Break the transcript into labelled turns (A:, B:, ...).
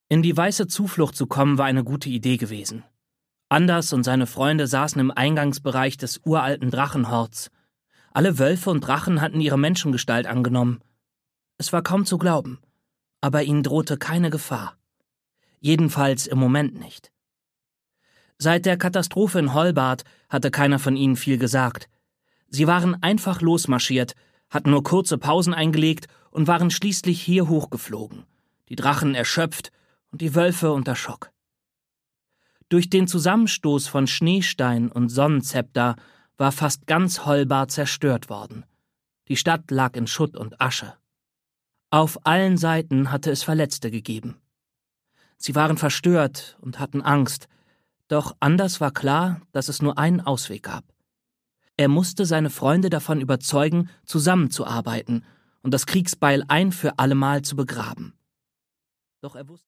A: In die weiße Zuflucht zu kommen, war eine gute Idee gewesen. Anders und seine Freunde saßen im Eingangsbereich des uralten Drachenhorts. Alle Wölfe und Drachen hatten ihre Menschengestalt angenommen. Es war kaum zu glauben, aber ihnen drohte keine Gefahr. Jedenfalls im Moment nicht. Seit der Katastrophe in Holbart hatte keiner von ihnen viel gesagt. Sie waren einfach losmarschiert, hatten nur kurze Pausen eingelegt und waren schließlich hier hochgeflogen. Die Drachen erschöpft und die Wölfe unter Schock. Durch den Zusammenstoß von Schneestein und Sonnenzepter war fast ganz Holbart zerstört worden. Die Stadt lag in Schutt und Asche. Auf allen Seiten hatte es Verletzte gegeben. Sie waren verstört und hatten Angst, doch Anders war klar, dass es nur einen Ausweg gab. Er musste seine Freunde davon überzeugen, zusammenzuarbeiten und das Kriegsbeil ein für allemal zu begraben. Doch er wusste